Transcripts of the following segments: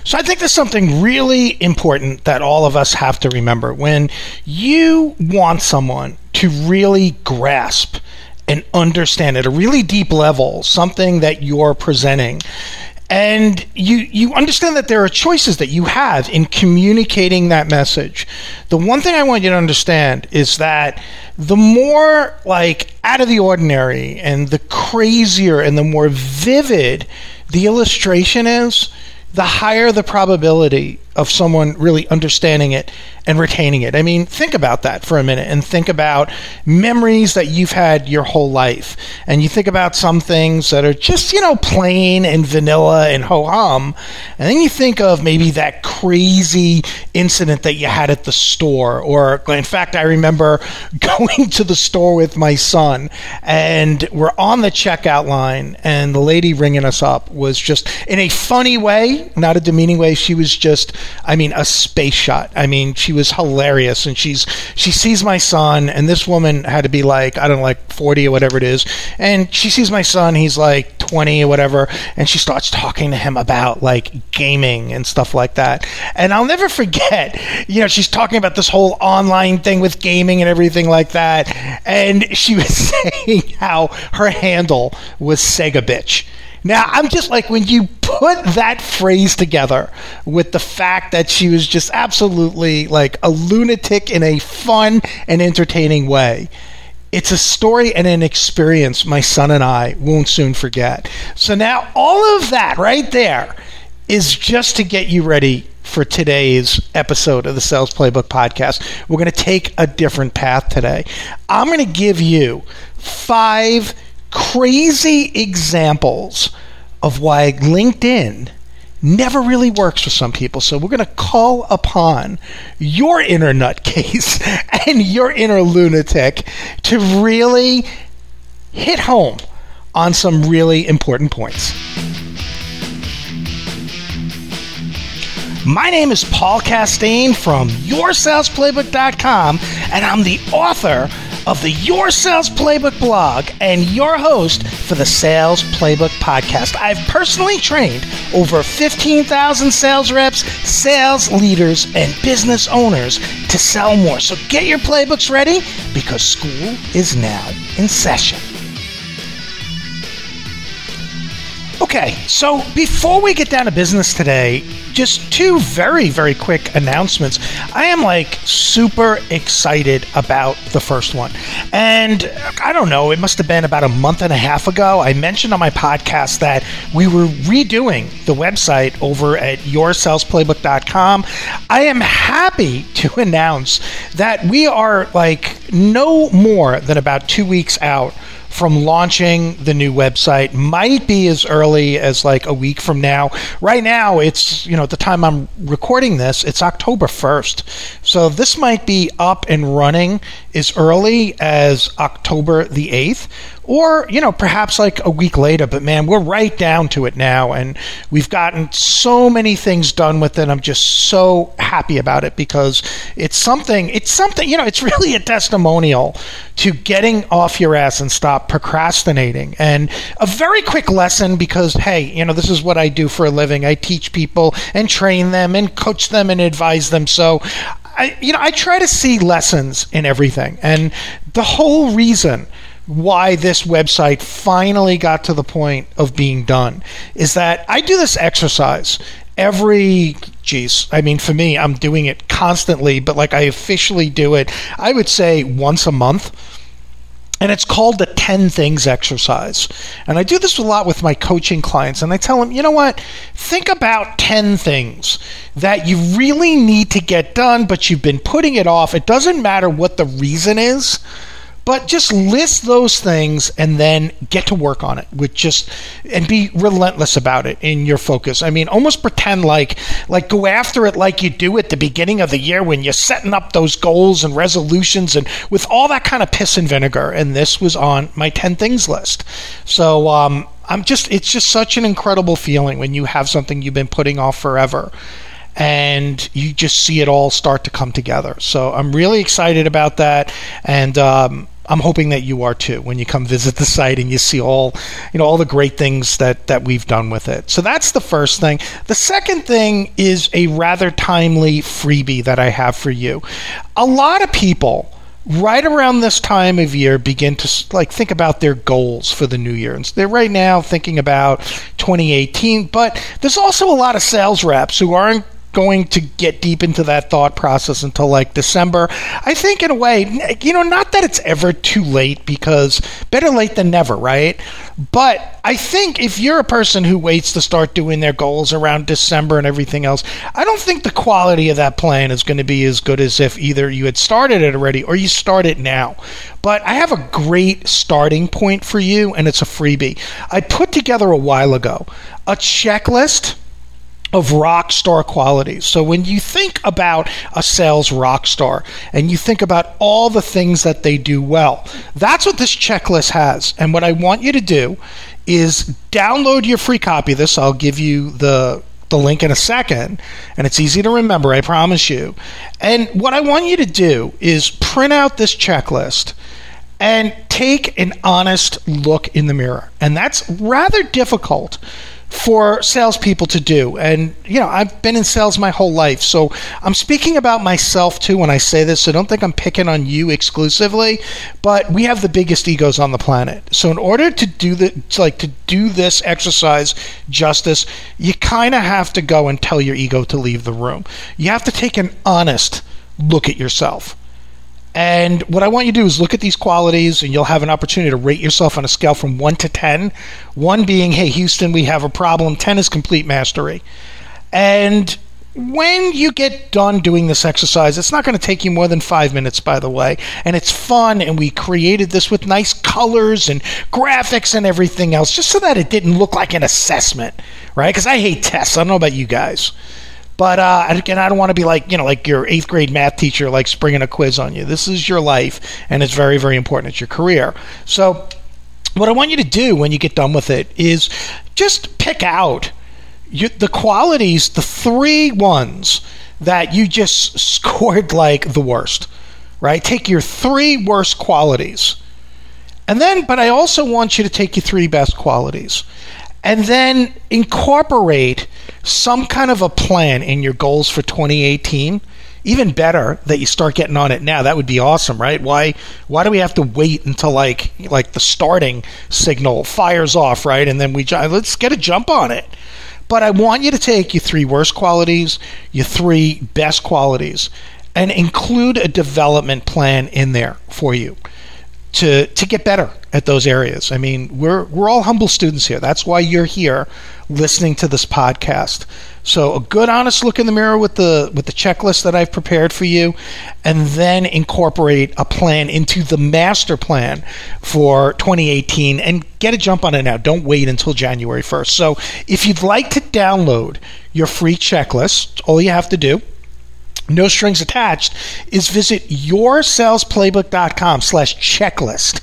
So I think there's something really important that all of us have to remember. When you want someone to really grasp and understand at a really deep level something that you're presenting, and you understand that there are choices that you have in communicating that message, the one thing I want you to understand is that the more out of the ordinary and the crazier and the more vivid the illustration is, the higher the probability of someone really understanding it and retaining it. I mean, think about that for a minute and think about memories that you've had your whole life. And you think about some things that are just, plain and vanilla and ho-hum. And then you think of maybe that crazy incident that you had at the store. Or, in fact, I remember going to the store with my son and we're on the checkout line and the lady ringing us up was just, in a funny way, not a demeaning way, she was just, a space shot. She was hilarious. And she sees my son, and this woman had to be 40 or whatever it is. And she sees my son, he's 20 or whatever, and she starts talking to him about gaming and stuff like that. And I'll never forget, she's talking about this whole online thing with gaming and everything like that. And she was saying how her handle was Sega bitch. Now, I'm just when you put that phrase together with the fact that she was just absolutely a lunatic in a fun and entertaining way, it's a story and an experience my son and I won't soon forget. So now all of that right there is just to get you ready for today's episode of the Sales Playbook Podcast. We're going to take a different path today. I'm going to give you 5 crazy examples of why LinkedIn never really works for some people. So we're going to call upon your inner nutcase and your inner lunatic to really hit home on some really important points. My name is Paul Castaigne from YourSalesPlaybook.com, and I'm the author of the Your Sales Playbook blog and your host for the Sales Playbook Podcast. I've personally trained over 15,000 sales reps, sales leaders, and business owners to sell more. So get your playbooks ready because school is now in session. Okay, so before we get down to business today, just 2 very, very quick announcements. I am super excited about the first one. And I don't know, it must have been about a month and a half ago, I mentioned on my podcast that we were redoing the website over at YourSalesPlaybook.com. I am happy to announce that we are no more than about 2 weeks out from launching the new website. Might be as early as a week from now. Right now, it's, at the time I'm recording this, it's October 1st. So this might be up and running as early as October the 8th. Or, perhaps a week later. But man, we're right down to it now. And we've gotten so many things done with it. I'm just so happy about it because it's something, it's really a testimonial to getting off your ass and stop procrastinating. And a very quick lesson because, hey, this is what I do for a living. I teach people and train them and coach them and advise them. So I try to see lessons in everything. And the whole reason why this website finally got to the point of being done is that I do this exercise for me, I'm doing it constantly, but I officially do it, I would say once a month. And it's called the 10 Things exercise. And I do this a lot with my coaching clients. And I tell them, you know what? Think about 10 things that you really need to get done, but you've been putting it off. It doesn't matter what the reason is. But just list those things and then get to work on it and be relentless about it in your focus. Almost pretend go after it like you do at the beginning of the year when you're setting up those goals and resolutions and with all that kind of piss and vinegar. And this was on my 10 things list. So it's just such an incredible feeling when you have something you've been putting off forever and you just see it all start to come together. So I'm really excited about that. And I'm hoping that you are too when you come visit the site and you see all the great things that we've done with it. So that's the first thing. The second thing is a rather timely freebie that I have for you. A lot of people right around this time of year begin to think about their goals for the new year. And so they're right now thinking about 2018, but there's also a lot of sales reps who aren't going to get deep into that thought process until December. I think in a way, not that it's ever too late, because better late than never, right? But I think if you're a person who waits to start doing their goals around December and everything else, I don't think the quality of that plan is going to be as good as if either you had started it already or you start it now. But I have a great starting point for you, and it's a freebie. I put together a while ago a checklist of rock star qualities. So when you think about a sales rock star and you think about all the things that they do well, that's what this checklist has. And what I want you to do is download your free copy of this. I'll give you the link in a second, and it's easy to remember, I promise you. And what I want you to do is print out this checklist and take an honest look in the mirror. And that's rather difficult for salespeople to do. And, I've been in sales my whole life, so I'm speaking about myself too when I say this, so don't think I'm picking on you exclusively, but we have the biggest egos on the planet. So in order to do this exercise justice, you kind of have to go and tell your ego to leave the room. You have to take an honest look at yourself. And what I want you to do is look at these qualities, and you'll have an opportunity to rate yourself on a scale from 1 to 10. 1 being, hey, Houston, we have a problem. 10 is complete mastery. And when you get done doing this exercise, it's not going to take you more than 5 minutes, by the way. And it's fun, and we created this with nice colors and graphics and everything else, just so that it didn't look like an assessment, right? Because I hate tests. I don't know about you guys. But again, I don't want to be like your 8th grade math teacher, springing a quiz on you. This is your life, and it's very, very important. It's your career. So what I want you to do when you get done with it is just pick out the qualities, the 3 ones that you just scored the worst, right? Take your 3 worst qualities. But I also want you to take your 3 best qualities. And then incorporate some kind of a plan in your goals for 2018. Even better that you start getting on it now. That would be awesome, right? Why do we have to wait until the starting signal fires off, right? And then let's get a jump on it. But I want you to take your 3 worst qualities, your 3 best qualities, and include a development plan in there for you to get better at those areas. I mean, we're all humble students here. That's why you're here listening to this podcast. So a good, honest look in the mirror with the checklist that I've prepared for you, and then incorporate a plan into the master plan for 2018 and get a jump on it now. Don't wait until January 1st. So if you'd like to download your free checklist, all you have to do, no strings attached, is visit yoursalesplaybook.com/checklist.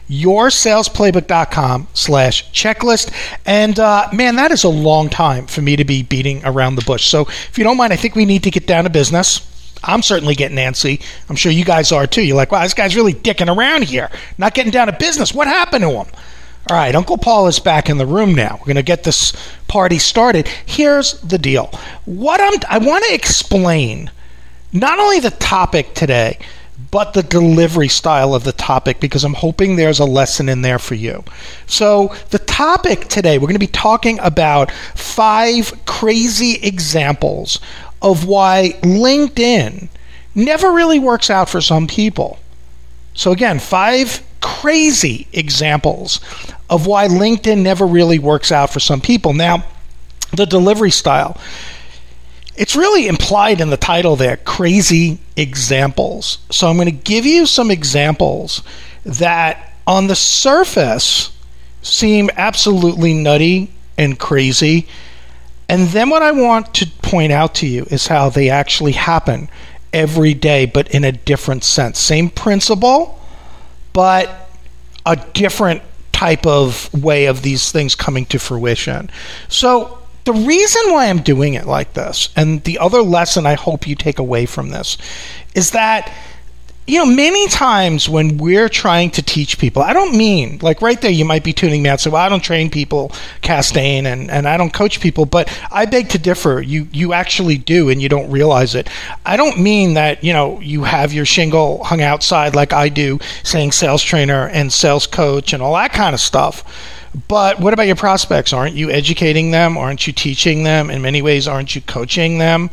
yoursalesplaybook.com/checklist. And man, that is a long time for me to be beating around the bush. So if you don't mind, I think we need to get down to business. I'm certainly getting antsy. I'm sure you guys are too. You're like, wow, this guy's really dicking around here, not getting down to business. What happened to him? All right, Uncle Paul is back in the room now. We're going to get this party started. Here's the deal. I want to explain not only the topic today, but the delivery style of the topic, because I'm hoping there's a lesson in there for you. So the topic today, we're going to be talking about 5 crazy examples of why LinkedIn never really works out for some people. So again, 5 crazy examples of why LinkedIn never really works out for some people. Now, the delivery style, it's really implied in the title there, crazy examples. So I'm going to give you some examples that on the surface seem absolutely nutty and crazy. And then what I want to point out to you is how they actually happen every day, but in a different sense. Same principle, but a different type of way of these things coming to fruition. So the reason why I'm doing it like this, and the other lesson I hope you take away from this, is that Many times when we're trying to teach people, I don't mean, like right there, you might be tuning me out and say, well, I don't train people, Castaigne, and I don't coach people, but I beg to differ. You actually do, and you don't realize it. I don't mean that, you have your shingle hung outside like I do, saying sales trainer and sales coach and all that kind of stuff. But what about your prospects? Aren't you educating them? Aren't you teaching them? In many ways, aren't you coaching them?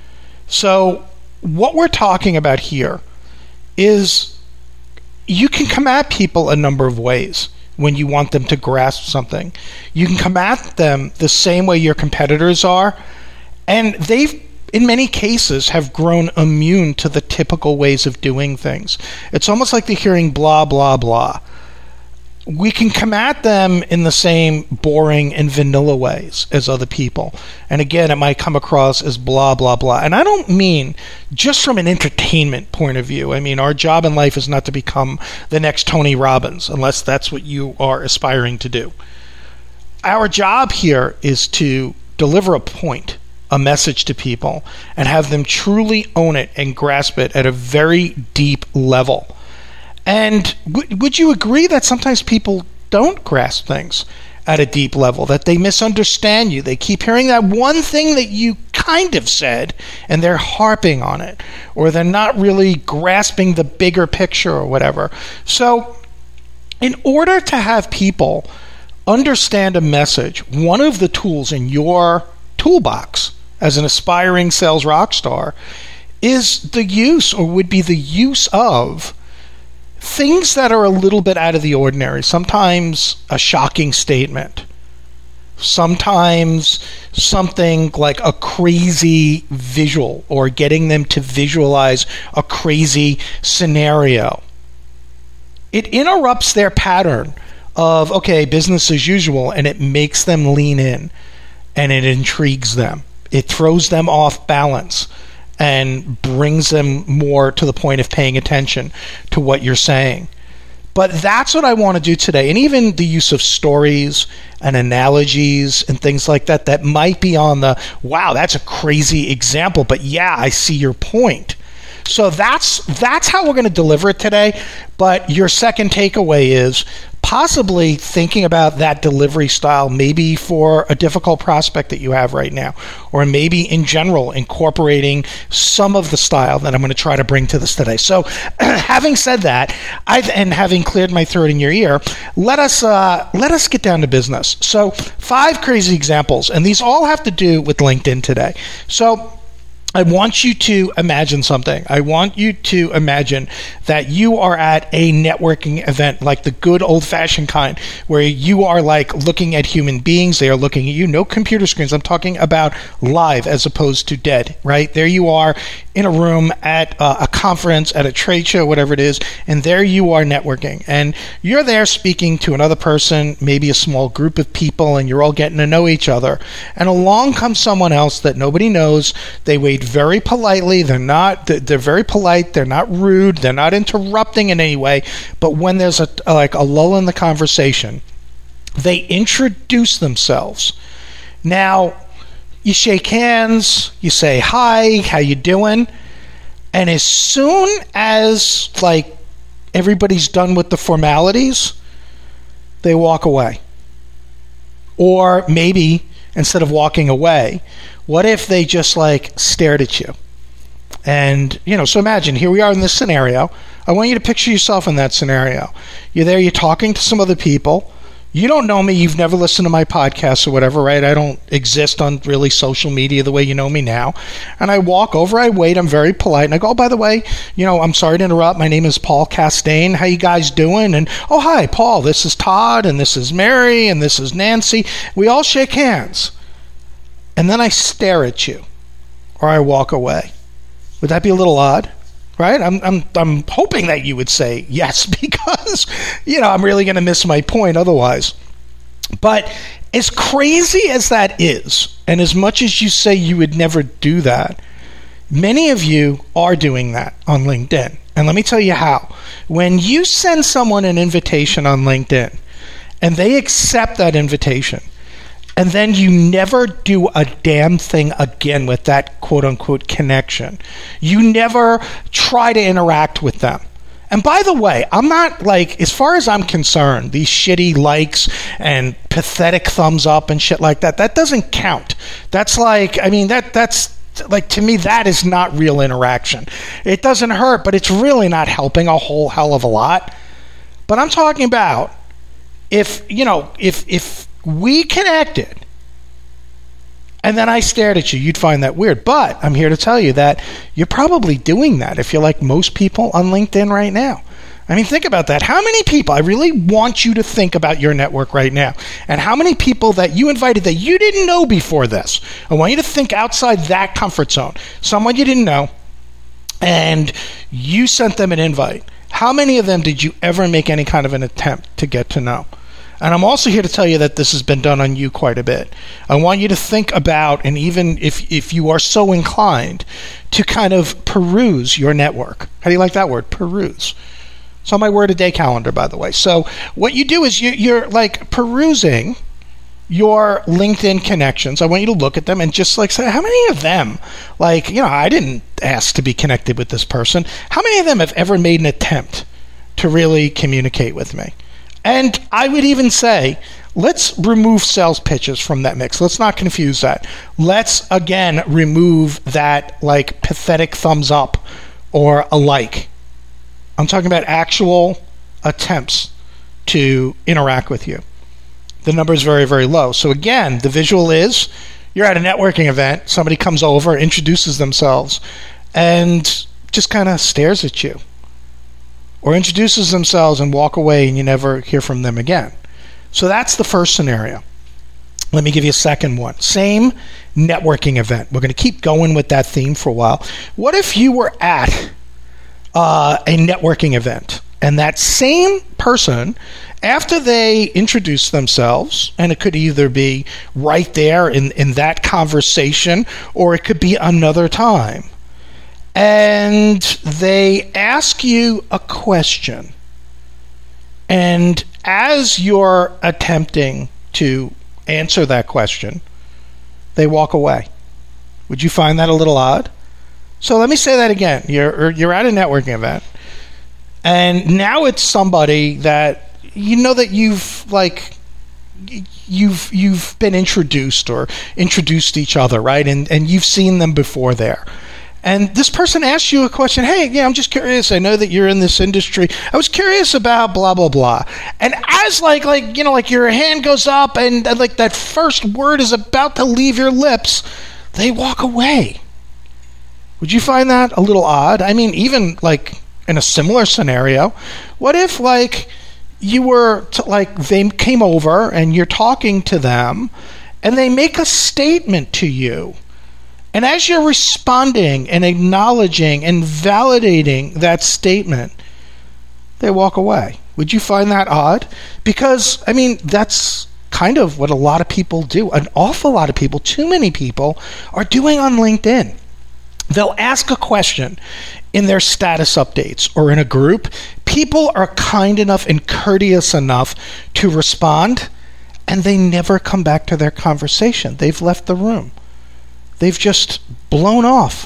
So what we're talking about here is you can come at people a number of ways when you want them to grasp something. You can come at them the same way your competitors are, and they've, in many cases, have grown immune to the typical ways of doing things. It's almost like they're hearing blah, blah, blah. We can come at them in the same boring and vanilla ways as other people. And again, it might come across as blah, blah, blah. And I don't mean just from an entertainment point of view. I mean, our job in life is not to become the next Tony Robbins, unless that's what you are aspiring to do. Our job here is to deliver a point, a message to people, and have them truly own it and grasp it at a very deep level. And would you agree that sometimes people don't grasp things at a deep level, that they misunderstand you? They keep hearing that one thing that you kind of said, and they're harping on it, or they're not really grasping the bigger picture or whatever. So in order to have people understand a message, one of the tools in your toolbox as an aspiring sales rock star is the use, or would be the use of, things that are a little bit out of the ordinary. Sometimes a shocking statement. Sometimes something like a crazy visual, or getting them to visualize a crazy scenario. It interrupts their pattern of, okay, business as usual, and it makes them lean in, and it intrigues them. It throws them off balance and brings them more to the point of paying attention to what you're saying. But that's what I want to do today. And even the use of stories and analogies and things like that, that might be on the, wow, that's a crazy example, but yeah, I see your point. So that's how we're going to deliver it today. But your second takeaway is possibly thinking about that delivery style, maybe for a difficult prospect that you have right now, or maybe in general incorporating some of the style that I'm going to try to bring to this today. So having said that, and having cleared my throat in your ear, let us get down to business. So 5 crazy examples, and these all have to do with LinkedIn today. So I want you to imagine something. I want you to imagine that you are at a networking event, like the good old-fashioned kind, where you are like looking at human beings. They are looking at you. No computer screens. I'm talking about live as opposed to dead, right? There you are in a room at a conference, at a trade show, whatever it is, and there you are networking. And you're there speaking to another person, maybe a small group of people, and you're all getting to know each other. And along comes someone else that nobody knows. They wait very politely. They're very polite. They're not rude. They're not interrupting in any way. But when there's a lull in the conversation, they introduce themselves. Now, you shake hands, you say, hi, how you doing? And as soon as everybody's done with the formalities, they walk away. Or maybe instead of walking away, what if they just stared at you? And, so imagine, here we are in this scenario. I want you to picture yourself in that scenario. You're there, you're talking to some other people. You don't know me, you've never listened to my podcast or whatever, right? I don't exist on really social media the way you know me now. And I walk over, I wait, I'm very polite, and I go, oh, by the way, I'm sorry to interrupt, my name is Paul Castaigne, how you guys doing? And, oh, hi, Paul, this is Todd, and this is Mary, and this is Nancy. We all shake hands. And then I stare at you, or I walk away. Would that be a little odd? Right? I'm hoping that you would say yes, because, I'm really going to miss my point otherwise. But as crazy as that is, and as much as you say you would never do that, many of you are doing that on LinkedIn. And let me tell you how. When you send someone an invitation on LinkedIn, and they accept that invitation, and then you never do a damn thing again with that quote-unquote connection. You never try to interact with them. And by the way, I'm not like, as far as I'm concerned, these shitty likes and pathetic thumbs up and shit like that, that doesn't count. That's like, I mean, that's like, to me, that is not real interaction. It doesn't hurt, but it's really not helping a whole hell of a lot. But I'm talking about if we connected and then I stared at you, you'd find that weird. But I'm here to tell you that you're probably doing that if you're like most people on LinkedIn right now. I mean, think about that. How many people, I really want you to think about your network right now, and how many people that you invited that you didn't know before this. I want you to think outside that comfort zone. Someone you didn't know, and you sent them an invite. How many of them did you ever make any kind of an attempt to get to know? And I'm also here to tell you that this has been done on you quite a bit. I want you to think about, and even if you are so inclined, to kind of peruse your network. How do you like that word? Peruse. It's on my word a day calendar, by the way. So what you do is you're like perusing your LinkedIn connections. I want you to look at them and just like say, how many of them, like, I didn't ask to be connected with this person. How many of them have ever made an attempt to really communicate with me? And I would even say, let's remove sales pitches from that mix. Let's not confuse that. Let's, again, remove that like pathetic thumbs up or a like. I'm talking about actual attempts to interact with you. The number is very, very low. So again, the visual is you're at a networking event, somebody comes over, introduces themselves, and just kind of stares at you. Or introduces themselves and walk away and you never hear from them again. So that's the first scenario. Let me give you a second one. Same networking event. We're going to keep going with that theme for a while. What if you were at a networking event and that same person, after they introduce themselves, and it could either be right there in that conversation or it could be another time, and they ask you a question, and as you're attempting to answer that question, they walk away. Would you find that a little odd? So let me say that again. You're at a networking event, and now it's somebody that you know that you've been introduced or introduced each other, right? And you've seen them before there. And this person asks you a question. Hey, yeah, I'm just curious. I know that you're in this industry. I was curious about blah, blah, blah. And as like your hand goes up and like that first word is about to leave your lips, they walk away. Would you find that a little odd? I mean, even like in a similar scenario, what if like you were they came over and you're talking to them and they make a statement to you? And as you're responding and acknowledging and validating that statement, they walk away. Would you find that odd? Because, I mean, that's kind of what a lot of people do. An awful lot of people, too many people, are doing on LinkedIn. They'll ask a question in their status updates or in a group. People are kind enough and courteous enough to respond, and they never come back to their conversation. They've left the room. They've just blown off.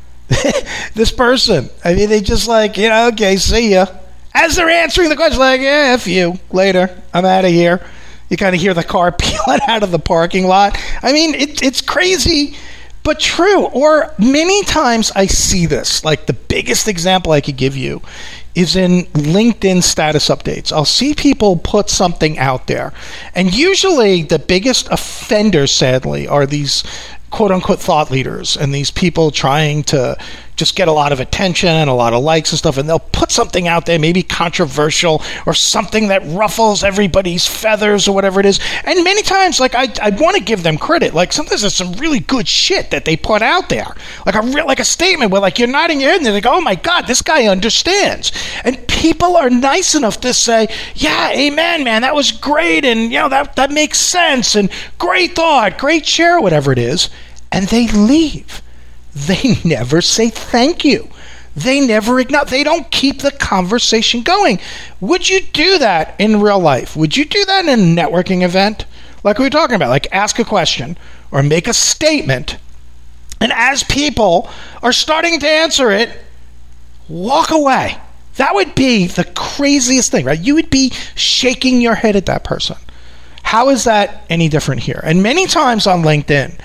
This person, I mean, they just like, okay, see ya. As they're answering the question, like, yeah, F you, later, I'm out of here. You kind of hear the car peeling out of the parking lot. I mean, it's crazy, but true. Or many times I see this, like the biggest example I could give you is in LinkedIn status updates. I'll see people put something out there. And usually the biggest offenders, sadly, are these quote-unquote thought leaders and these people trying to just get a lot of attention and a lot of likes and stuff, and they'll put something out there, maybe controversial or something that ruffles everybody's feathers or whatever it is. And many times, like, I want to give them credit. Like, sometimes there's some really good shit that they put out there. Like a statement where, like, you're nodding your head and they're like, oh my God, this guy understands. And people are nice enough to say, yeah, amen, man, that was great, and, that makes sense, and great thought, great share, whatever it is. And they leave. They never say thank you. They never acknowledge. They don't keep the conversation going. Would you do that in real life? Would you do that in a networking event? like we were talking about, like ask a question or make a statement. And as people are starting to answer it, walk away. That would be the craziest thing, right? You would be shaking your head at that person. How is that any different here? And many times on LinkedIn,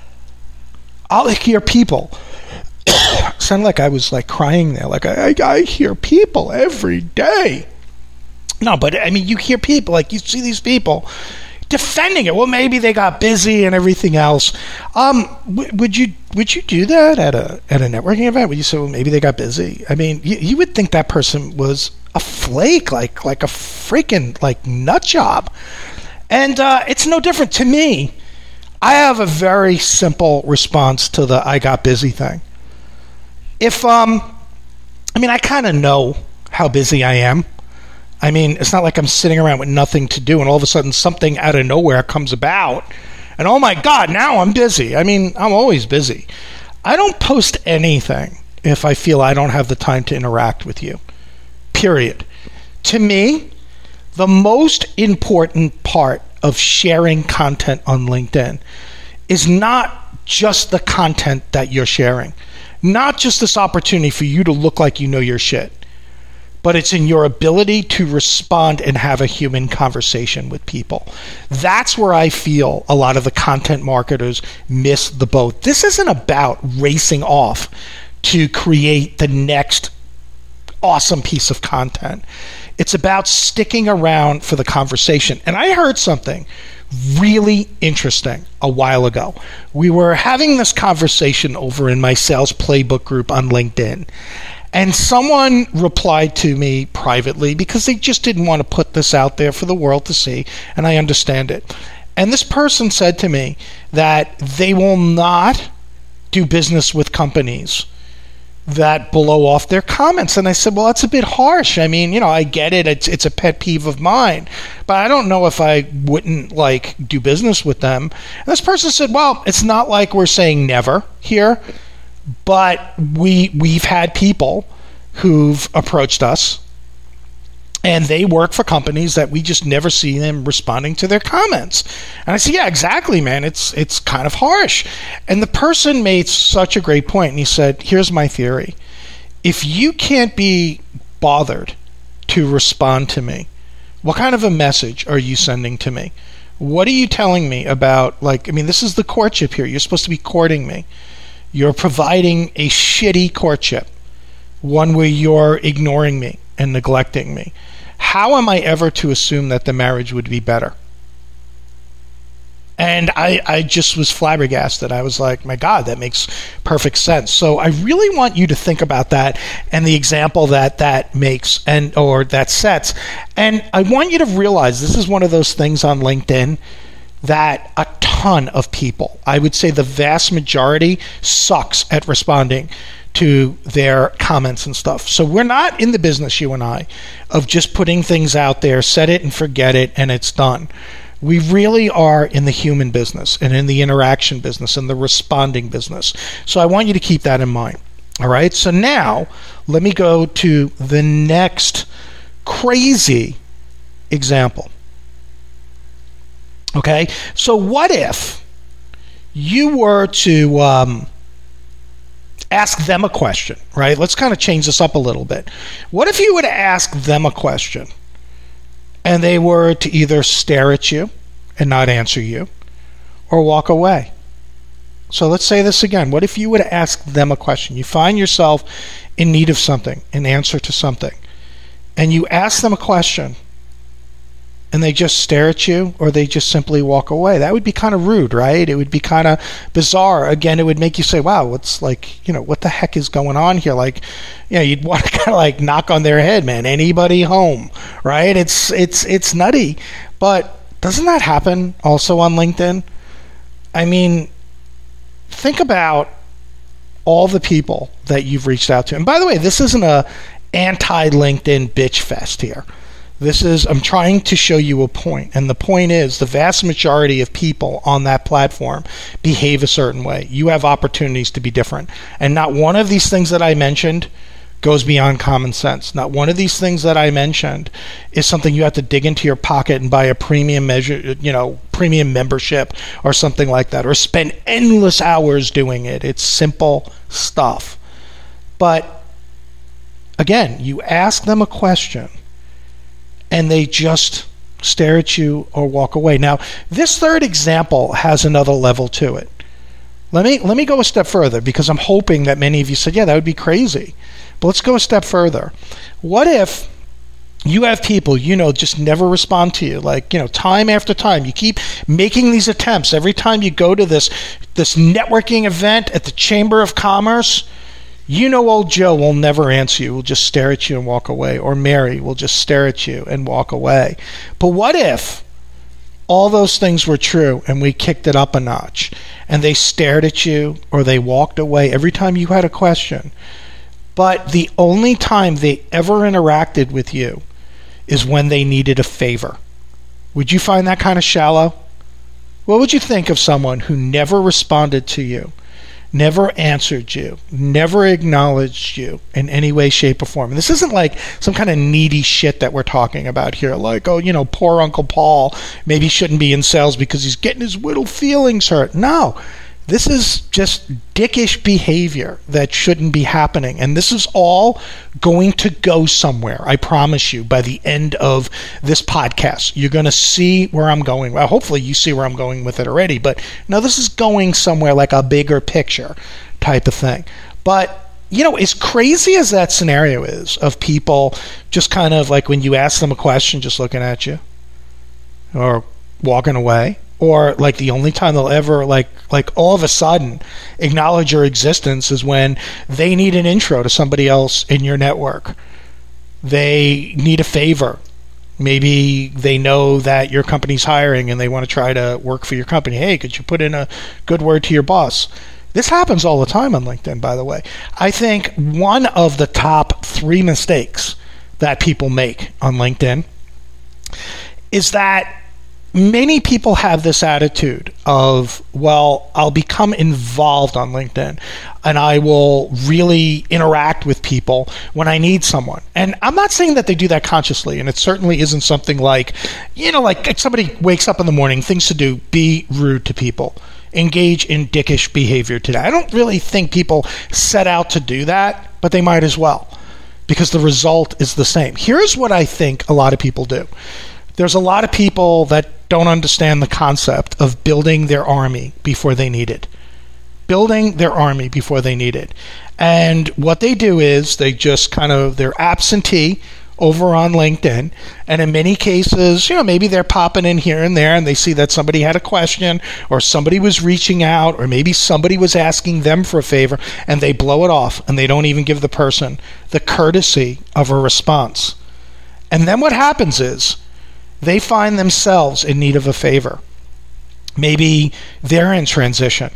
I'll hear people sound like I was like crying there. Like I hear people every day. No, but I mean, you hear people, like you see these people defending it. Well, maybe they got busy and everything else. Would you do that at a networking event? Would you say, well, maybe they got busy? I mean, you would think that person was a flake, like a freaking like nut job. And it's no different to me. I have a very simple response to the I got busy thing. If I kind of know how busy I am. I mean, it's not like I'm sitting around with nothing to do and all of a sudden something out of nowhere comes about and oh my God, now I'm busy. I mean, I'm always busy. I don't post anything if I feel I don't have the time to interact with you. Period. To me, the most important part of sharing content on LinkedIn is not just the content that you're sharing, not just this opportunity for you to look like you know your shit, but it's in your ability to respond and have a human conversation with people. That's where I feel a lot of the content marketers miss the boat. This isn't about racing off to create the next awesome piece of content. It's about sticking around for the conversation. And I heard something really interesting a while ago. We were having this conversation over in my sales playbook group on LinkedIn. And someone replied to me privately because they just didn't want to put this out there for the world to see, and I understand it. And this person said to me that they will not do business with companies that blow off their comments. And I said, well, that's a bit harsh. I mean, I get it. It's a pet peeve of mine, but I don't know if I wouldn't like do business with them. And this person said, well, it's not like we're saying never here. But we've had people who've approached us and they work for companies that we just never see them responding to their comments. And I said, yeah, exactly, man. It's kind of harsh. And the person made such a great point. And he said, here's my theory. If you can't be bothered to respond to me, what kind of a message are you sending to me? What are you telling me about, this is the courtship here. You're supposed to be courting me. You're providing a shitty courtship, one where you're ignoring me and neglecting me. How am I ever to assume that the marriage would be better? And I just was flabbergasted. I was like, my God, that makes perfect sense. So I really want you to think about that and the example that makes or that sets. And I want you to realize this is one of those things on LinkedIn that a ton of people, I would say the vast majority, sucks at responding to their comments and stuff. So we're not in the business, you and I, of just putting things out there, set it and forget it, and it's done. We really are in the human business and in the interaction business and the responding business. So I want you to keep that in mind. All right? So now let me go to the next crazy example. Okay, so what if you were to ask them a question, right? Let's kind of change this up a little bit. What if you were to ask them a question and they were to either stare at you and not answer you or walk away? So let's say this again. What if you were to ask them a question? You find yourself in need of something, an answer to something, and you ask them a question and they just stare at you or they just simply walk away. That would be kind of rude, right? It would be kind of bizarre. Again, it would make you say, wow, what's what the heck is going on here? You'd want to kind of knock on their head, man. Anybody home, right? It's nutty. But doesn't that happen also on LinkedIn? I mean, think about all the people that you've reached out to. And by the way, this isn't a anti-LinkedIn bitch fest here. I'm trying to show you a point, and the point is the vast majority of people on that platform behave a certain way. You have opportunities to be different, and not one of these things that I mentioned goes beyond common sense. Not one of these things that I mentioned is something you have to dig into your pocket and buy a premium premium membership or something like that, or spend endless hours doing it. It's simple stuff. But again, you ask them a question and they just stare at you or walk away. Now, this third example has another level to it. Let me go a step further, because I'm hoping that many of you said, yeah, that would be crazy. But let's go a step further. What if you have people, just never respond to you, time after time? You keep making these attempts. Every time you go to this networking event at the Chamber of Commerce, old Joe will never answer you. Will just stare at you and walk away. Or Mary will just stare at you and walk away. But what if all those things were true and we kicked it up a notch and they stared at you or they walked away every time you had a question, but the only time they ever interacted with you is when they needed a favor? Would you find that kind of shallow? What would you think of someone who never responded to you, never answered you, never acknowledged you in any way, shape, or form? And this isn't like some kind of needy shit that we're talking about here, like, poor Uncle Paul maybe shouldn't be in sales because he's getting his little feelings hurt. No, this is just dickish behavior that shouldn't be happening. And this is all going to go somewhere, I promise you. By the end of this podcast, you're going to see where I'm going. Well, hopefully you see where I'm going with it already. But no, this is going somewhere, like a bigger picture type of thing. But as crazy as that scenario is, of people just kind of like, when you ask them a question, just looking at you or walking away, or like the only time they'll ever like all of a sudden acknowledge your existence is when they need an intro to somebody else in your network. They need a favor. Maybe they know that your company's hiring and they want to try to work for your company. Hey, could you put in a good word to your boss? This happens all the time on LinkedIn, by the way. I think one of the top 3 mistakes that people make on LinkedIn is that many people have this attitude of, well, I'll become involved on LinkedIn and I will really interact with people when I need someone. And I'm not saying that they do that consciously, and it certainly isn't something like, like somebody wakes up in the morning, things to do, be rude to people, engage in dickish behavior today. I don't really think people set out to do that, but they might as well, because the result is the same. Here's what I think a lot of people do. There's a lot of people that don't understand the concept of building their army before they need it. Building their army before they need it. And what they do is they just they're absentee over on LinkedIn. And in many cases, maybe they're popping in here and there and they see that somebody had a question or somebody was reaching out or maybe somebody was asking them for a favor, and they blow it off and they don't even give the person the courtesy of a response. And then what happens is, they find themselves in need of a favor. Maybe they're in transition.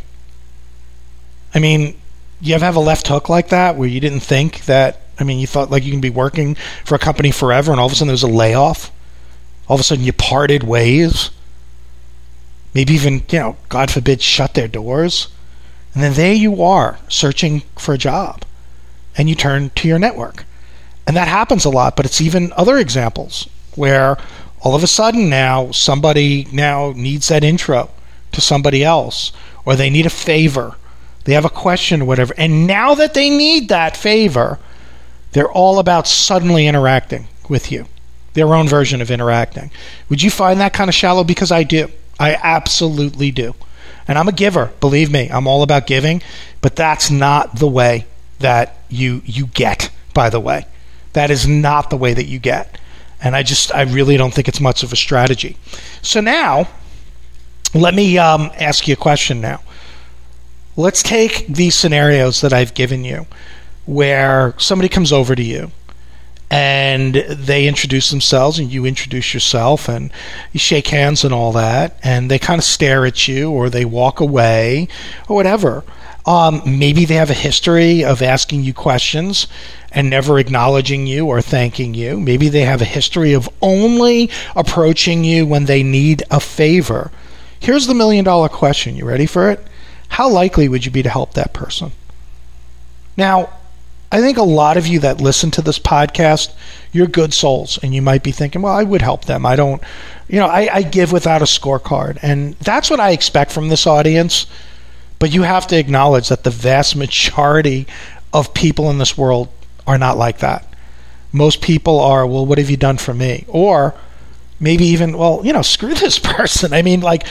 I mean, you ever have a left hook like that where you didn't think that, you thought like you can be working for a company forever and all of a sudden there was a layoff? All of a sudden you parted ways? Maybe even, God forbid, shut their doors? And then there you are searching for a job and you turn to your network. And that happens a lot, but it's even other examples where all of a sudden now somebody now needs that intro to somebody else, or they need a favor, they have a question or whatever, and now that they need that favor, they're all about suddenly interacting with you, their own version of interacting. Would you find that kind of shallow? Because I do. I absolutely do. And I'm a giver, believe me. I'm all about giving, but that's not the way that you get, by the way. That is not the way that you get. And I really don't think it's much of a strategy. So now, let me ask you a question now. Let's take these scenarios that I've given you where somebody comes over to you and they introduce themselves and you introduce yourself and you shake hands and all that, and they kind of stare at you or they walk away or whatever. Maybe they have a history of asking you questions and never acknowledging you or thanking you. Maybe they have a history of only approaching you when they need a favor. Here's the $1 million question. You ready for it? How likely would you be to help that person? Now, I think a lot of you that listen to this podcast, you're good souls, and you might be thinking, well, I would help them. I don't, I give without a scorecard. And that's what I expect from this audience. But you have to acknowledge that the vast majority of people in this world are not like that. Most people are, well, what have you done for me? Or maybe even, well, screw this person. I mean, like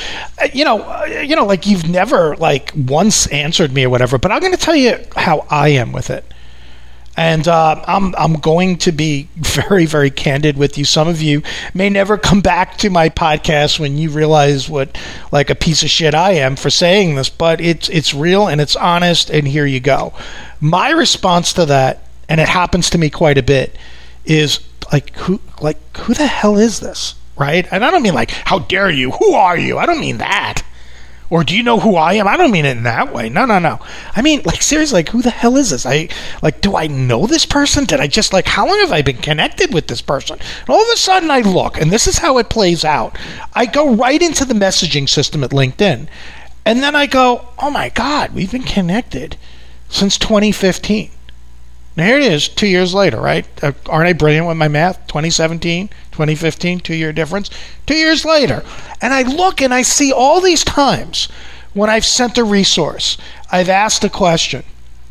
you've never once answered me or whatever, but I'm going to tell you how I am with it. And I'm going to be very, very candid with you. Some of you may never come back to my podcast when you realize what a piece of shit I am for saying this, but it's real and it's honest, and here you go. My response to that, and it happens to me quite a bit, is who the hell is this, right? And I don't mean how dare you? Who are you? I don't mean that. Or do you know who I am? I don't mean it in that way. No. I mean, seriously, who the hell is this? Do I know this person? Did I just, how long have I been connected with this person? And all of a sudden I look, and this is how it plays out. I go right into the messaging system at LinkedIn, and then I go, oh my God, we've been connected since 2015. Now here it is, 2 years later, right? Aren't I brilliant with my math? 2017, 2015, 2-year difference. 2 years later. And I look and I see all these times when I've sent a resource, I've asked a question,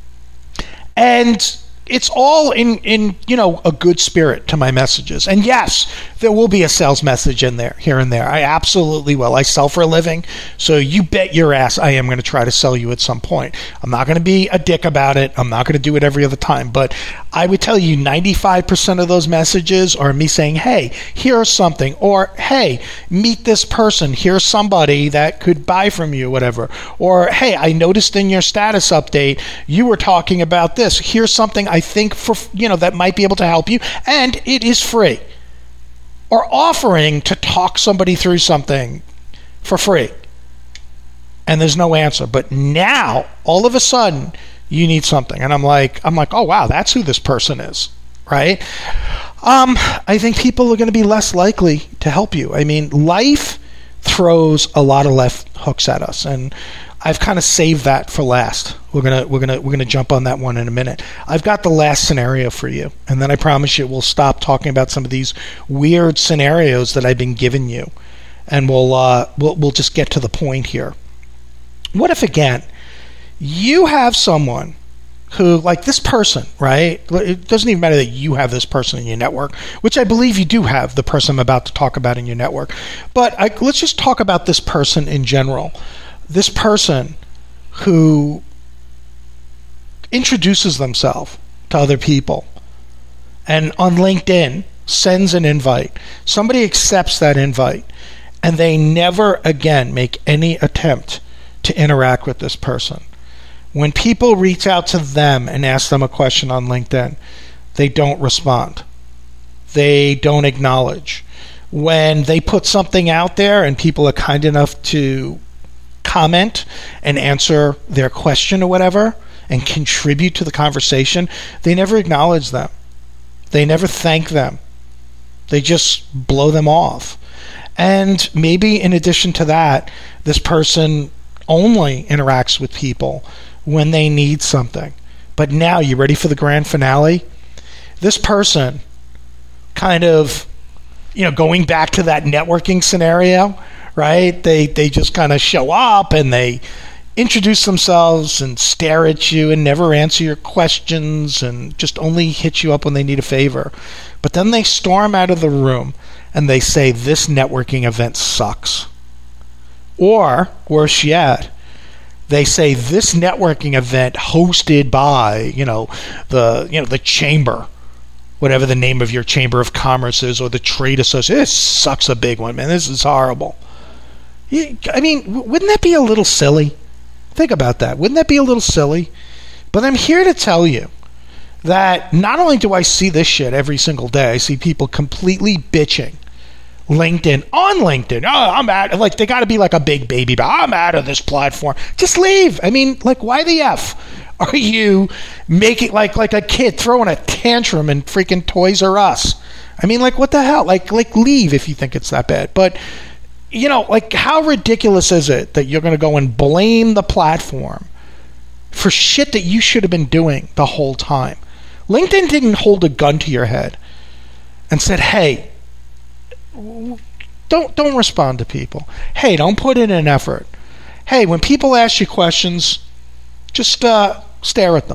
and it's all in a good spirit to my messages. And yes, there will be a sales message in there, here and there. I absolutely will. I sell for a living, so you bet your ass I am going to try to sell you at some point. I'm not going to be a dick about it. I'm not going to do it every other time. But I would tell you 95% of those messages are me saying, hey, here's something. Or, hey, meet this person. Here's somebody that could buy from you, whatever. Or, hey, I noticed in your status update you were talking about this. Here's something I think that might be able to help you, and it is free. Or offering to talk somebody through something for free, and there's no answer. But now all of a sudden you need something, and I'm like, oh wow, that's who this person is, right? I think people are going to be less likely to help you. I mean, life throws a lot of left hooks at us, and I've kind of saved that for last. We're gonna jump on that one in a minute. I've got the last scenario for you, and then I promise you we'll stop talking about some of these weird scenarios that I've been giving you, and we'll just get to the point here. What if, again, you have someone who, this person, right? It doesn't even matter that you have this person in your network, which I believe you do have the person I'm about to talk about in your network. But let's just talk about this person in general. This person who introduces themselves to other people and on LinkedIn sends an invite. Somebody accepts that invite, and they never again make any attempt to interact with this person. When people reach out to them and ask them a question on LinkedIn, they don't respond. They don't acknowledge. When they put something out there and people are kind enough to comment and answer their question or whatever and contribute to the conversation, they never acknowledge them. They never thank them. They just blow them off. And maybe in addition to that, this person only interacts with people when they need something. But now, you ready for the grand finale? This person kind of, going back to that networking scenario, right? They just kind of show up and they introduce themselves and stare at you and never answer your questions and just only hit you up when they need a favor. But then they storm out of the room and they say, this networking event sucks. Or, worse yet, they say, this networking event hosted by, the chamber, whatever the name of your chamber of commerce is, or the trade association. This sucks a big one, man. This is horrible. I mean, wouldn't that be a little silly? Think about that. Wouldn't that be a little silly? But I'm here to tell you that not only do I see this shit every single day, I see people completely bitching LinkedIn on LinkedIn. Oh, I'm out. They got to be like a big baby, but I'm out of this platform. Just leave. I mean, why the F are you making like a kid throwing a tantrum in freaking Toys R Us? I mean, what the hell? Leave if you think it's that bad. But how ridiculous is it that you're going to go and blame the platform for shit that you should have been doing the whole time? LinkedIn didn't hold a gun to your head and said, hey, don't respond to people. Hey, don't put in an effort. Hey, when people ask you questions, just stare at them.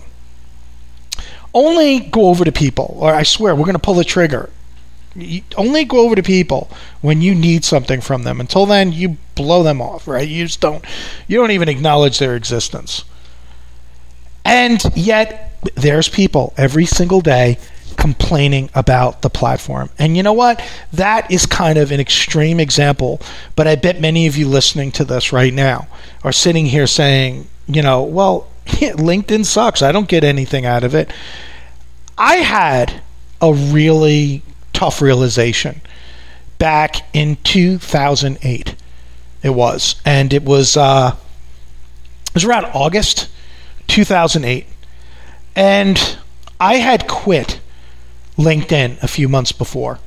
Only go over to people, or I swear, we're going to pull the trigger. You only go over to people when you need something from them. Until then, you blow them off, right? You don't even acknowledge their existence. And yet, there's people every single day complaining about the platform. And you know what? That is kind of an extreme example, but I bet many of you listening to this right now are sitting here saying, well, LinkedIn sucks. I don't get anything out of it. I had a really tough realization back in 2008. It was around August 2008, and I had quit LinkedIn a few months before,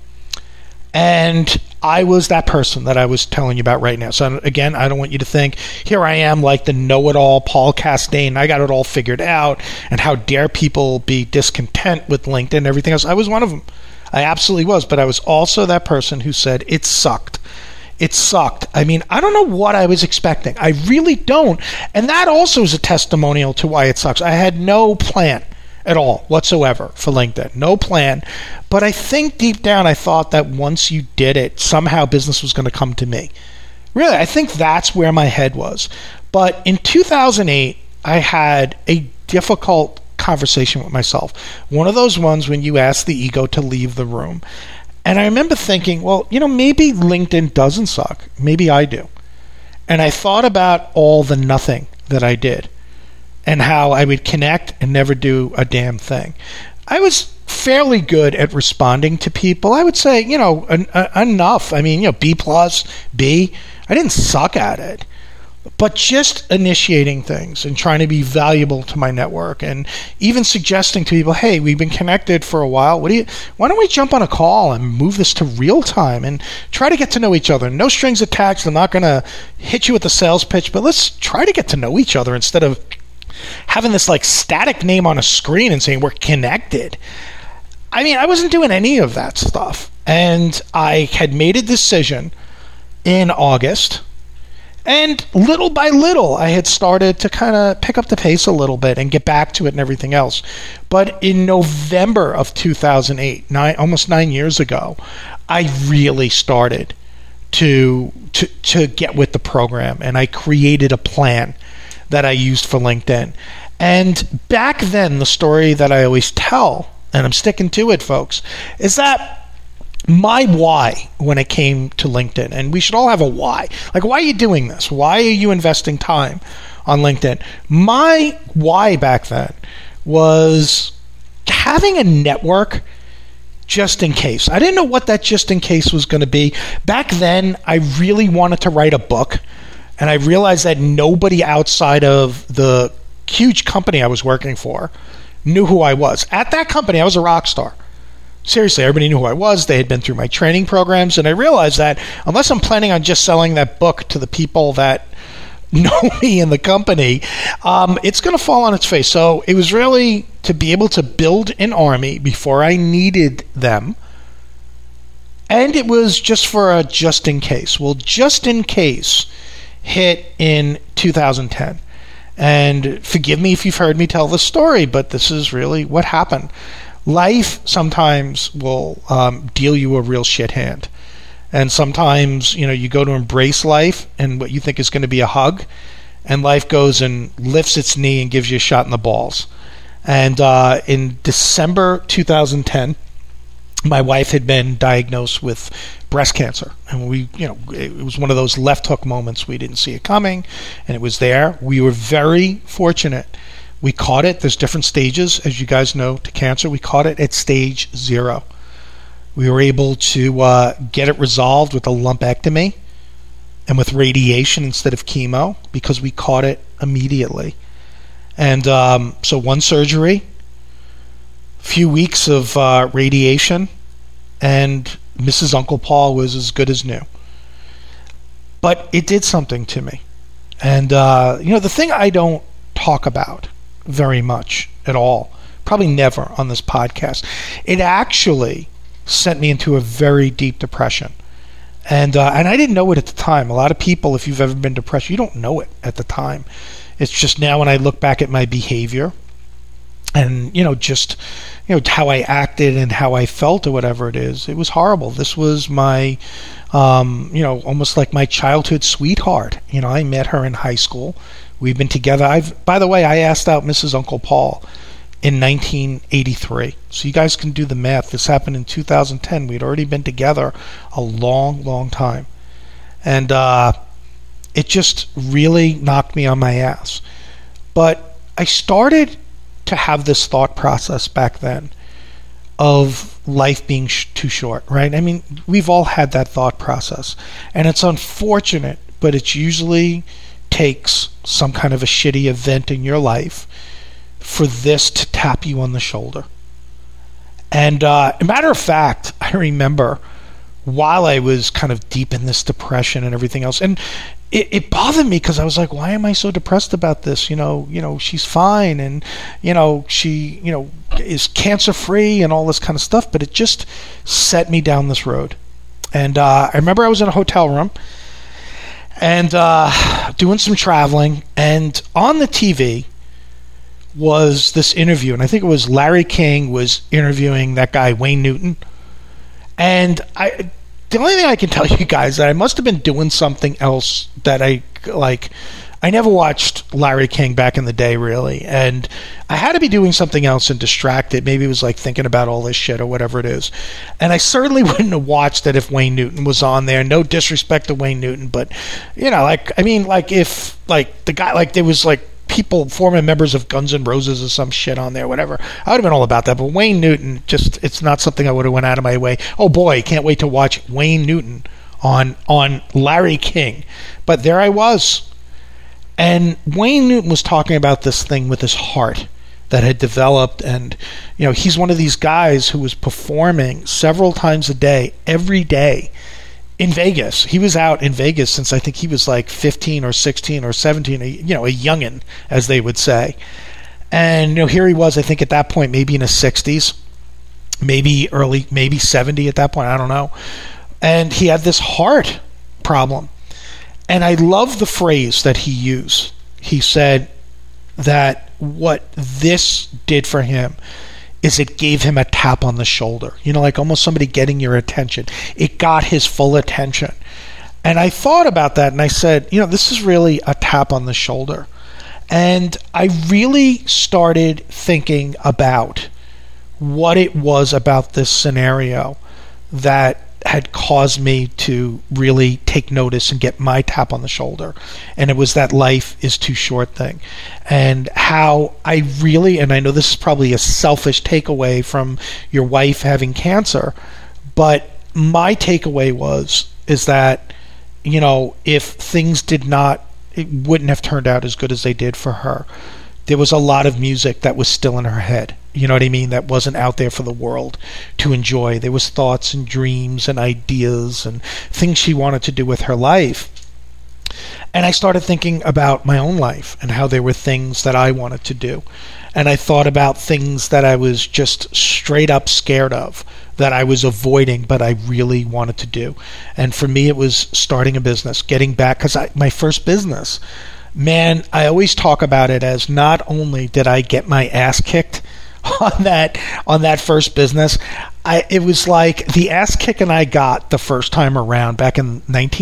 and I was that person that I was telling you about right now. So again, I don't want you to think here I am like the know-it-all Paul Castaigne. I got it all figured out, and how dare people be discontent with LinkedIn and everything else. I was one of them. I absolutely was, but I was also that person who said it sucked. It sucked. I mean, I don't know what I was expecting. I really don't. And that also is a testimonial to why it sucks. I had no plan at all whatsoever for LinkedIn. No plan. But I think deep down I thought that once you did it, somehow business was going to come to me. Really, I think that's where my head was. But in 2008, I had a difficult conversation with myself. One of those ones when you ask the ego to leave the room. And I remember thinking, well, maybe LinkedIn doesn't suck. Maybe I do. And I thought about all the nothing that I did and how I would connect and never do a damn thing. I was fairly good at responding to people. I would say, enough. I mean, B+, B. I didn't suck at it. But just initiating things and trying to be valuable to my network, and even suggesting to people, hey, we've been connected for a while. Why don't we jump on a call and move this to real time and try to get to know each other? No strings attached. I'm not going to hit you with a sales pitch, but let's try to get to know each other instead of having this like static name on a screen and saying we're connected. I mean, I wasn't doing any of that stuff. And I had made a decision in August. And little by little, I had started to kind of pick up the pace a little bit and get back to it and everything else. But in November of 2008, almost 9 years ago, I really started to get with the program. And I created a plan that I used for LinkedIn. And back then, the story that I always tell, and I'm sticking to it, folks, is that my why when it came to LinkedIn, and we should all have a why. Like, why are you doing this? Why are you investing time on LinkedIn? My why back then was having a network just in case. I didn't know what that just in case was going to be. Back then, I really wanted to write a book, and I realized that nobody outside of the huge company I was working for knew who I was. At that company, I was a rock star. Seriously, everybody knew who I was. They had been through my training programs, and I realized that unless I'm planning on just selling that book to the people that know me in the company, it's going to fall on its face. So it was really to be able to build an army before I needed them, and it was just for a just in case. Well, just in case hit in 2010. And forgive me if you've heard me tell this story, but this is really what happened. Life sometimes will deal you a real shit hand. And sometimes, you go to embrace life and what you think is going to be a hug, and life goes and lifts its knee and gives you a shot in the balls. And in December 2010, my wife had been diagnosed with breast cancer. And it was one of those left hook moments. We didn't see it coming, and it was there. We were very fortunate. We caught it. There's different stages, as you guys know, to cancer. We caught it at stage 0. We were able to get it resolved with a lumpectomy and with radiation instead of chemo because we caught it immediately. And so one surgery, a few weeks of radiation, and Mrs. Uncle Paul was as good as new. But it did something to me. And, the thing I don't talk about very much at all, probably never on this podcast. It actually sent me into a very deep depression. And I didn't know it at the time. A lot of people, if you've ever been depressed, you don't know it at the time. It's just now when I look back at my behavior and, just, how I acted and how I felt or whatever it is, it was horrible. This was my, almost like my childhood sweetheart. I met her in high school. We've been together. By the way, I asked out Mrs. Uncle Paul in 1983. So you guys can do the math. This happened in 2010. We'd already been together a long, long time. And it just really knocked me on my ass. But I started to have this thought process back then of life being too short, right? I mean, we've all had that thought process. And it's unfortunate, but it usually takes some kind of a shitty event in your life for this to tap you on the shoulder. And a matter of fact, I remember while I was kind of deep in this depression and everything else, and it bothered me because I was like, why am I so depressed about this? She's fine, and she is cancer free and all this kind of stuff, but it just set me down this road. And I remember I was in a hotel room and doing some traveling, and on the TV was this interview, and I think it was Larry King was interviewing that guy Wayne Newton. And the only thing I can tell you guys that I must have been doing something else that I never watched Larry King back in the day, really, and I had to be doing something else and distracted. Maybe it was like thinking about all this shit or whatever it is. And I certainly wouldn't have watched it if Wayne Newton was on there. No disrespect to Wayne Newton, but if the guy, there was people, former members of Guns N' Roses or some shit on there, whatever, I would have been all about that. But Wayne Newton, it's not something I would have went out of my way. Oh boy, can't wait to watch Wayne Newton on Larry King. But there I was. And Wayne Newton was talking about this thing with his heart that had developed, and he's one of these guys who was performing several times a day, every day, in Vegas. He was out in Vegas since I think he was like 15 or 16 or 17, a youngin', as they would say. And here he was, I think at that point, maybe in his 60s, maybe 70 at that point, I don't know. And he had this heart problem. And I love the phrase that he used. He said that what this did for him is it gave him a tap on the shoulder. Like almost somebody getting your attention. It got his full attention. And I thought about that and I said, this is really a tap on the shoulder. And I really started thinking about what it was about this scenario that had caused me to really take notice and get my tap on the shoulder. And it was that life is too short thing. And how I really, and I know this is probably a selfish takeaway from your wife having cancer, but my takeaway is that, if things it wouldn't have turned out as good as they did for her. There was a lot of music that was still in her head. You know what I mean? That wasn't out there for the world to enjoy. There was thoughts and dreams and ideas and things she wanted to do with her life. And I started thinking about my own life and how there were things that I wanted to do. And I thought about things that I was just straight up scared of, that I was avoiding, but I really wanted to do. And for me, it was starting a business, getting back, because my first business, man, I always talk about it as not only did I get my ass kicked on that first business, it was like the ass kicking I got the first time around back in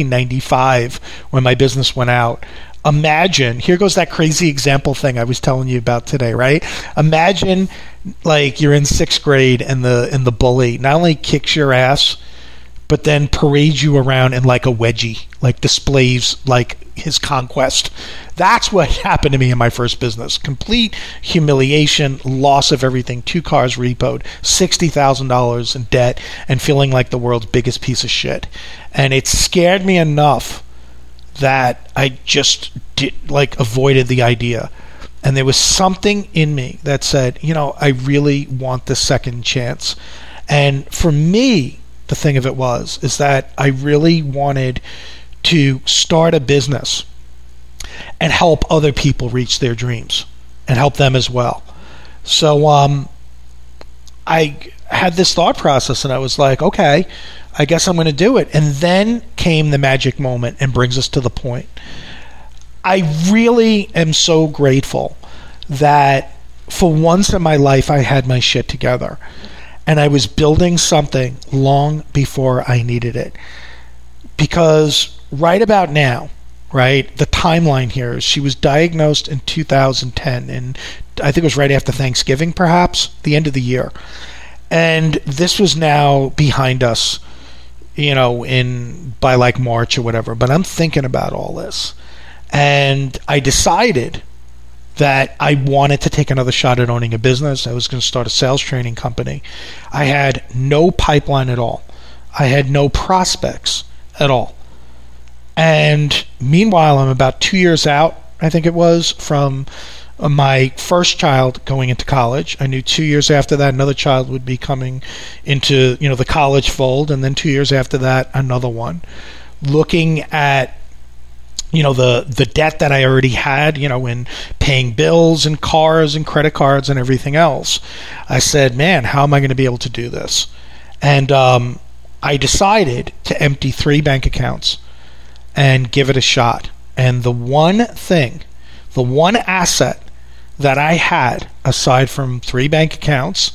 1995 when my business went out. Imagine, here goes that crazy example thing I was telling you about today, right? Imagine like you're in 6th grade and the bully not only kicks your ass, but then parades you around in like a wedgie, like displays like his conquest. That's what happened to me in my first business. Complete humiliation, loss of everything, 2 cars repoed, $60,000 in debt, and feeling like the world's biggest piece of shit. And it scared me enough that I just avoided the idea. And there was something in me that said, I really want the second chance. And for me, the thing of it is that I really wanted to start a business and help other people reach their dreams and help them as well. So I had this thought process, and I was like, okay, I guess I'm going to do it. And then came the magic moment, and brings us to the point. I really am so grateful that for once in my life I had my shit together, and I was building something long before I needed it. Because right about now, right, the timeline here is she was diagnosed in 2010, and I think it was right after Thanksgiving, perhaps, the end of the year. And this was now behind us, by like March or whatever. But I'm thinking about all this. And I decided that I wanted to take another shot at owning a business. I was going to start a sales training company. I had no pipeline at all. I had no prospects at all. And meanwhile, I'm about 2 years out, I think it was, from my first child going into college. I knew 2 years after that another child would be coming into the college fold, and then 2 years after that another one. Looking at the debt that I already had, in paying bills and cars and credit cards and everything else, I said, man, how am I going to be able to do this? And I decided to empty 3 bank accounts and give it a shot. And the one asset that I had, aside from 3 bank accounts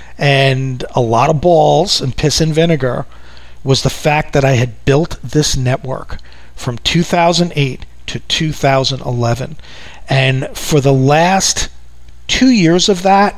and a lot of balls and piss and vinegar, was the fact that I had built this network from 2008 to 2011. And for the last 2 years of that,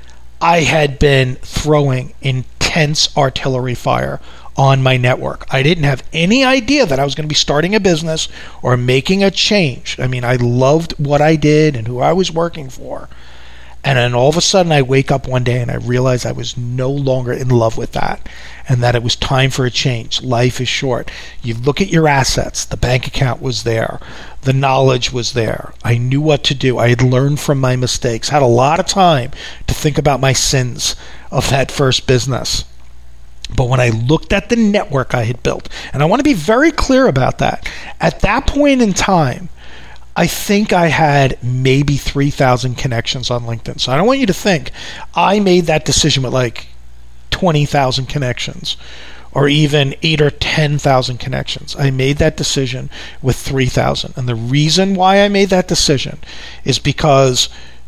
I had been throwing intense artillery fire on my network. I didn't have any idea that I was going to be starting a business or making a change. I mean, I loved what I did and who I was working for. And then all of a sudden I wake up one day and I realize I was no longer in love with that, and that it was time for a change. Life is short. You look at your assets. The bank account was there. The knowledge was there. I knew what to do. I had learned from my mistakes. Had a lot of time to think about my sins of that first business. But when I looked at the network I had built, and I want to be very clear about that, at that point in time, I think I had maybe 3,000 connections on LinkedIn. So I don't want you to think I made that decision with like 20,000 connections or even 8 or 10,000 connections. I made that decision with 3,000. And the reason why I made that decision is because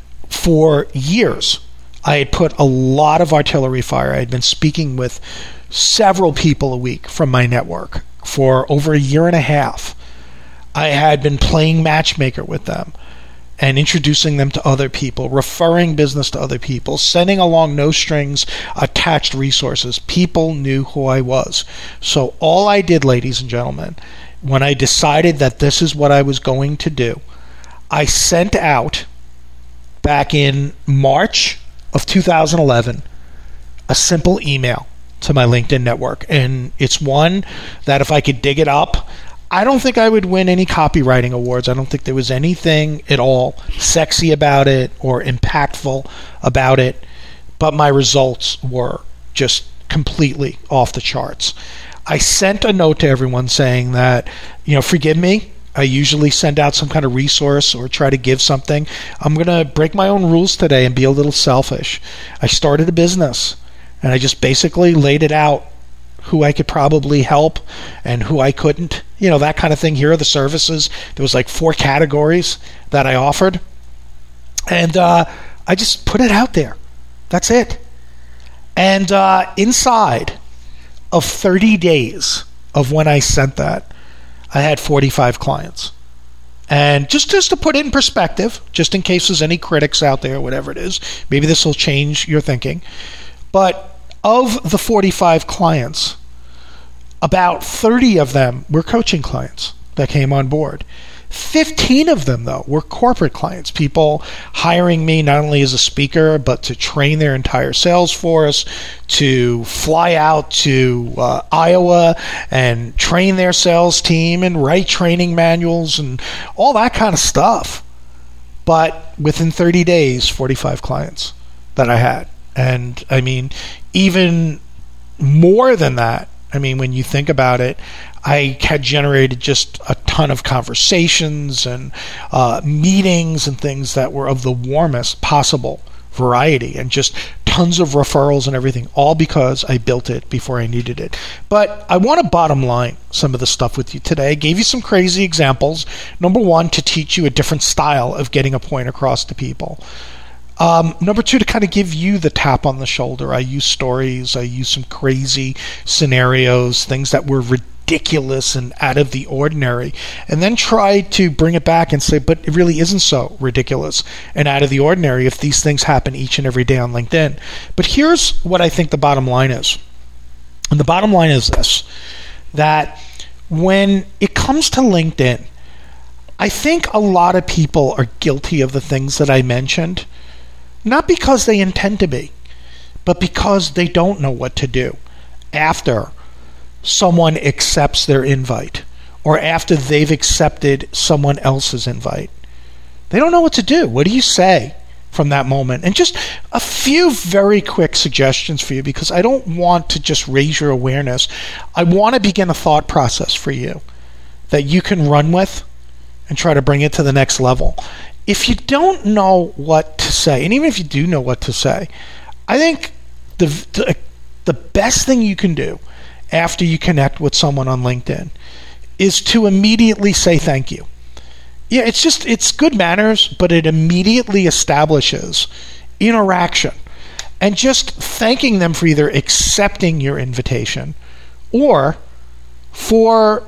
for years, I had put a lot of artillery fire. I had been speaking with several people a week from my network for over a year and a half. I had been playing matchmaker with them and introducing them to other people, referring business to other people, sending along no strings attached resources. People knew who I was. So all I did, ladies and gentlemen, when I decided that this is what I was going to do, I sent out back in March of 2011 a simple email to my LinkedIn network. And it's one that if I could dig it up, I don't think I would win any copywriting awards. I don't think there was anything at all sexy about it or impactful about it, but my results were just completely off the charts. I sent a note to everyone saying that, forgive me, I usually send out some kind of resource or try to give something. I'm going to break my own rules today and be a little selfish. I started a business, and I just basically laid it out, who I could probably help and who I couldn't, that kind of thing. Here are the services. There was like 4 categories that I offered, and I just put it out there. That's it. And inside of 30 days of when I sent that, I had 45 clients. And just to put it in perspective, just in case there's any critics out there, whatever it is, maybe this will change your thinking, but of the 45 clients, about 30 of them were coaching clients that came on board. 15 of them, though, were corporate clients, people hiring me not only as a speaker, but to train their entire sales force, to fly out to Iowa and train their sales team and write training manuals and all that kind of stuff. But within 30 days, 45 clients that I had. And I mean, even more than that, I mean, when you think about it, I had generated just a ton of conversations and meetings and things that were of the warmest possible variety, and just tons of referrals and everything, all because I built it before I needed it. But I want to bottom line some of the stuff with you today. I gave you some crazy examples. Number one, to teach you a different style of getting a point across to people. Number two, to kind of give you the tap on the shoulder. I use stories. I use some crazy scenarios, things that were ridiculous and out of the ordinary, and then try to bring it back and say, but it really isn't so ridiculous and out of the ordinary if these things happen each and every day on LinkedIn. But here's what I think the bottom line is. And the bottom line is this, that when it comes to LinkedIn, I think a lot of people are guilty of the things that I mentioned, not because they intend to be, but because they don't know what to do after someone accepts their invite or after they've accepted someone else's invite. They don't know what to do. What do you say from that moment? And just a few very quick suggestions for you, because I don't want to just raise your awareness. I want to begin a thought process for you that you can run with and try to bring it to the next level. If you don't know what to say, and even if you do know what to say, I think the best thing you can do after you connect with someone on LinkedIn is to immediately say thank you. Yeah, it's good manners, but it immediately establishes interaction and just thanking them for either accepting your invitation or for,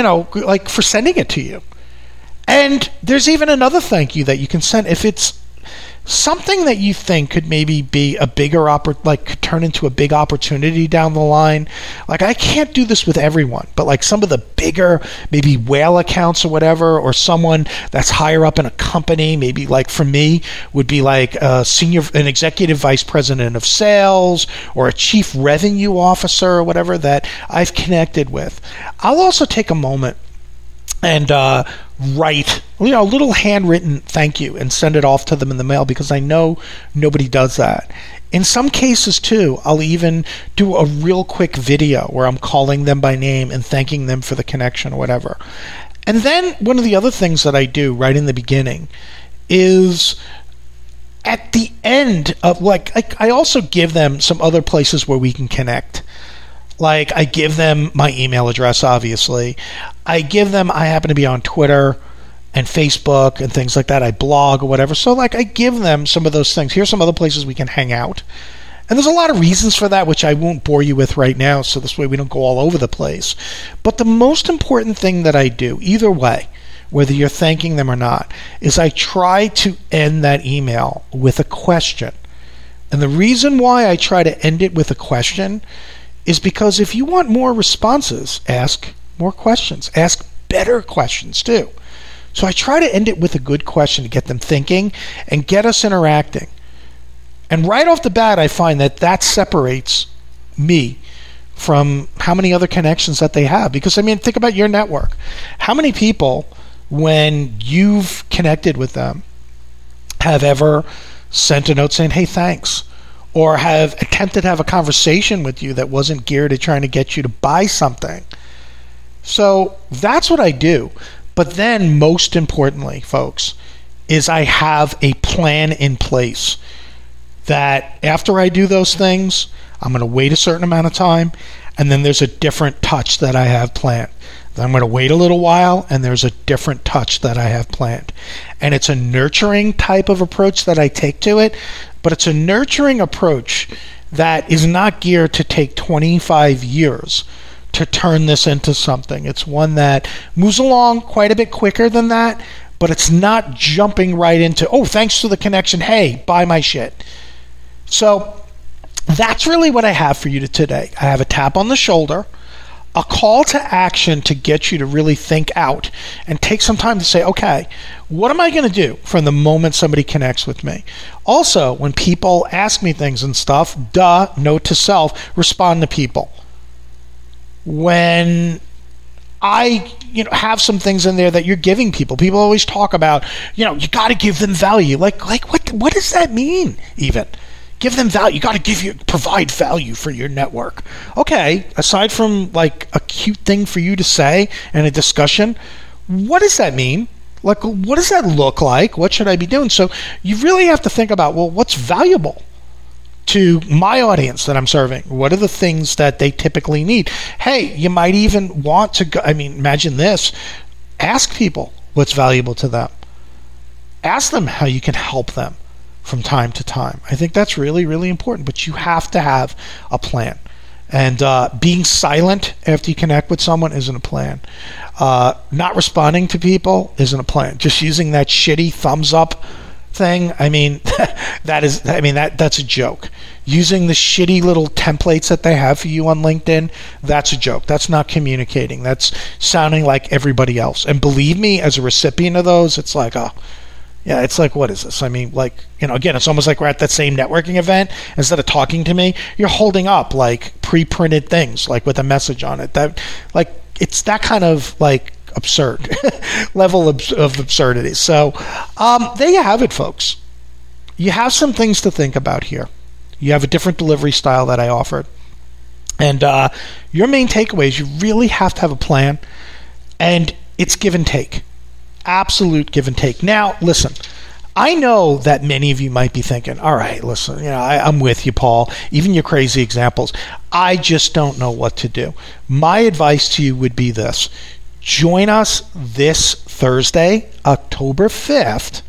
for sending it to you. And there's even another thank you that you can send if it's something that you think could maybe be a bigger could turn into a big opportunity down the line. Like, I can't do this with everyone, but like some of the bigger, maybe whale accounts or whatever, or someone that's higher up in a company, maybe like for me would be like an executive vice president of sales or a chief revenue officer or whatever that I've connected with. I'll also take a moment and write a little handwritten thank you and send it off to them in the mail, because I know nobody does that. In some cases too, I'll even do a real quick video where I'm calling them by name and thanking them for the connection or whatever. And then one of the other things that I do right in the beginning is at the end of I also give them some other places where we can connect. Like, I give them my email address, obviously. I happen to be on Twitter and Facebook and things like that. I blog or whatever. So, I give them some of those things. Here's some other places we can hang out. And there's a lot of reasons for that, which I won't bore you with right now, so this way we don't go all over the place. But the most important thing that I do, either way, whether you're thanking them or not, is I try to end that email with a question. And the reason why I try to end it with a question is because if you want more responses, ask more questions. Ask better questions too. So I try to end it with a good question to get them thinking and get us interacting. And right off the bat, I find that separates me from how many other connections that they have. Because, think about your network. How many people, when you've connected with them, have ever sent a note saying, hey, thanks? Or have attempted to have a conversation with you that wasn't geared at trying to get you to buy something. So that's what I do. But then, most importantly, folks, is I have a plan in place that after I do those things, I'm going to wait a certain amount of time, and then there's a different touch that I have planned. Then I'm going to wait a little while, and there's a different touch that I have planned. And it's a nurturing type of approach that I take to it, but it's a nurturing approach that is not geared to take 25 years to turn this into something. It's one that moves along quite a bit quicker than that, but it's not jumping right into, oh, thanks for the connection, hey, buy my shit. So that's really what I have for you today. I have a tap on the shoulder, a call to action to get you to really think out and take some time to say, okay, what am I going to do from the moment somebody connects with me? Also, when people ask me things and stuff, note to self, respond to people. When I have some things in there that you're giving people always talk about, you got to give them value. Like what does that mean even? Give them value. You got to provide value for your network. Okay, aside from like a cute thing for you to say in a discussion, what does that mean? Like, what does that look like? What should I be doing? So you really have to think about, well, what's valuable to my audience that I'm serving? What are the things that they typically need? Hey, you might even want to go, imagine this. Ask people what's valuable to them. Ask them how you can help them from time to time. I think that's really, really important, but you have to have a plan. And being silent after you connect with someone isn't a plan. Not responding to people isn't a plan. Just using that shitty thumbs up thing, that's a joke. Using the shitty little templates that they have for you on LinkedIn, that's a joke. That's not communicating. That's sounding like everybody else. And believe me, as a recipient of those, it's like, it's like, what is this? Again, it's almost like we're at that same networking event. Instead of talking to me, you're holding up like pre-printed things, like with a message on it. That, like, it's that kind of like absurd level of absurdity. So there you have it, folks. You have some things to think about here. You have a different delivery style that I offered. And your main takeaways, you really have to have a plan. And it's give and take. Absolute give and take. Now, listen, I know that many of you might be thinking, all right, listen, I'm with you, Paul. Even your crazy examples. I just don't know what to do. My advice to you would be this. Join us this Thursday, October 5th,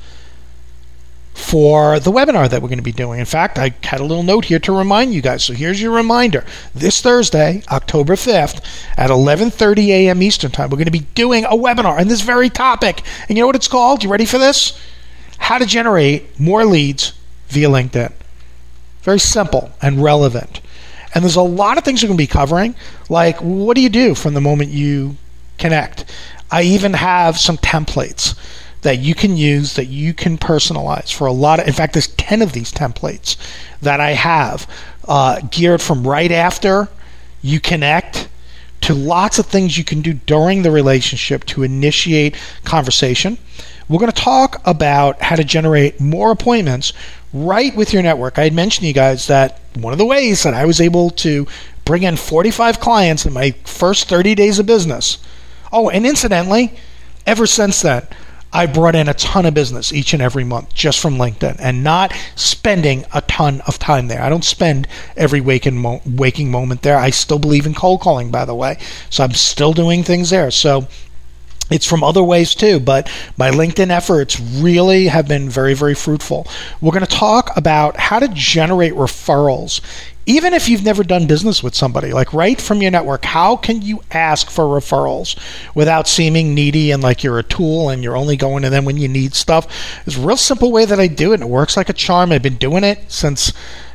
for the webinar that we're going to be doing. In fact, I had a little note here to remind you guys. So here's your reminder. This Thursday, October 5th, at 11:30 a.m. Eastern Time, we're going to be doing a webinar on this very topic. And you know what it's called? You ready for this? How to generate more leads via LinkedIn. Very simple and relevant. And there's a lot of things we're going to be covering. Like, what do you do from the moment you connect? I even have some templates that you can use, that you can personalize for a lot of, in fact, there's 10 of these templates that I have geared from right after you connect to lots of things you can do during the relationship to initiate conversation. We're going to talk about how to generate more appointments right with your network. I had mentioned to you guys that one of the ways that I was able to bring in 45 clients in my first 30 days of business. Oh, and incidentally, ever since then, I brought in a ton of business each and every month just from LinkedIn and not spending a ton of time there. I don't spend every waking moment there. I still believe in cold calling, by the way. So I'm still doing things there. So it's from other ways too, but my LinkedIn efforts really have been very, very fruitful. We're going to talk about how to generate referrals. Even if you've never done business with somebody, like right from your network, how can you ask for referrals without seeming needy and like you're a tool and you're only going to them when you need stuff? There's a real simple way that I do it, and it works like a charm. I've been doing it since,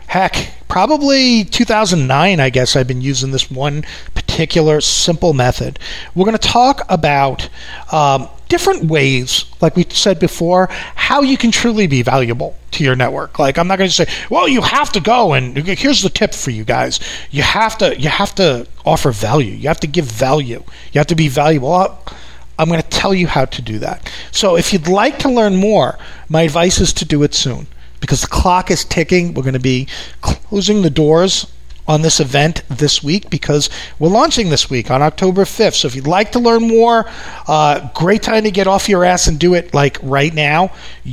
probably 2009, I guess. I've been using this one particular simple method. We're going to talk about different ways, like we said before, how you can truly be valuable to your network. Like, I'm not going to say, well, you have to go, and here's the tip for you guys. You have to offer value. You have to give value. You have to be valuable. I'm going to tell you how to do that. So if you'd like to learn more, my advice is to do it soon, because the clock is ticking. We're going to be closing the doors on this event this week because we're launching this week on October 5th. So if you'd like to learn more, great time to get off your ass and do it like right now.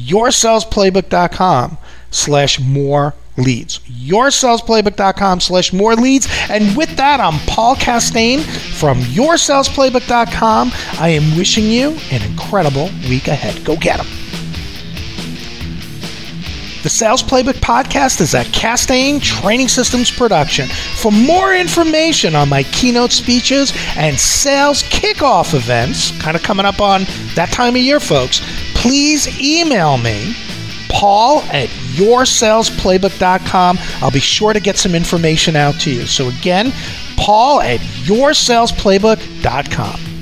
yoursalesplaybook.com/more leads. yoursalesplaybook.com/more leads. And with that, I'm Paul Castaigne from yoursalesplaybook.com. I am wishing you an incredible week ahead. Go get them. The Sales Playbook Podcast is a Castaigne Training Systems production. For more information on my keynote speeches and sales kickoff events, kind of coming up on that time of year, folks, please email me, paul@yoursalesplaybook.com. I'll be sure to get some information out to you. So again, paul@yoursalesplaybook.com.